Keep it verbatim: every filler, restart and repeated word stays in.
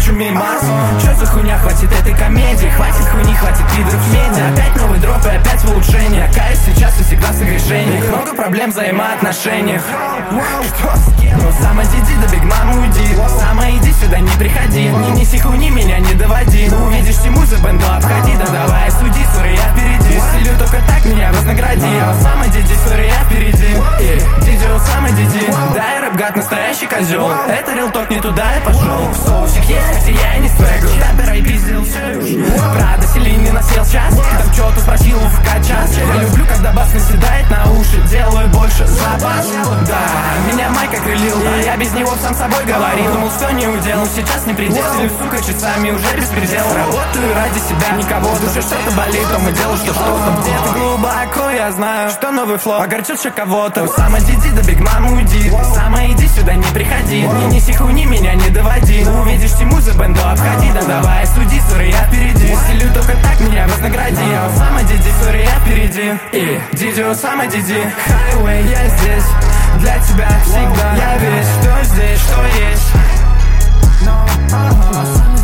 шумей Марс. Чё за хуйня, хватит этой комедии, хватит хуйни, хватит пидоров в медиа. Опять новый дроп и опять в улучшение. Каюсь сейчас и всегда в согрешениях. Много проблем в взаимоотношениях. Ну сама диди, да биг мама уйди. Сама иди сюда, не приходи. Не неси хуйни, меня не доводи. Увидишь тьму, за бенду обходи. Да давай суди, сори, я впереди. Стилю только так меня вознагради. А сама диди, сори, я впереди. Диди, о сама диди. Да, я рэп-гад, настоящий козел. Это рилток, не туда я пошел. Соусик есть, и я не свэгл. Штапера и пиздил все. Правда, сильнее не насел час. Там что-то спросил у ФК час. Я люблю, когда бас наседает на уши. Делаю больше запас. Да, меня майка крылил. И я без него сам собой говорил. Думал, что не удел, сейчас не предел. Стилю, сука, часами уже беспредел. Работаю ради себя, никого. В душе что-то болит, то мы делаем что что-то. Где-то глубоко я знаю, что новый флоу огорчил еще кого-то. Сама диди, да биг мама уйди. Сама иди сюда, не приходи. Не неси хуйни, меня не доводи. Увидишь тьму, за бенду обходи. Да давай суди, сори, я впереди. Стилю только так меня вознагради. А сама диди, сори, я впереди. И диди, о сама диди. Хайвей, я здесь для тебя всегда. Я весь, что здесь, что есть.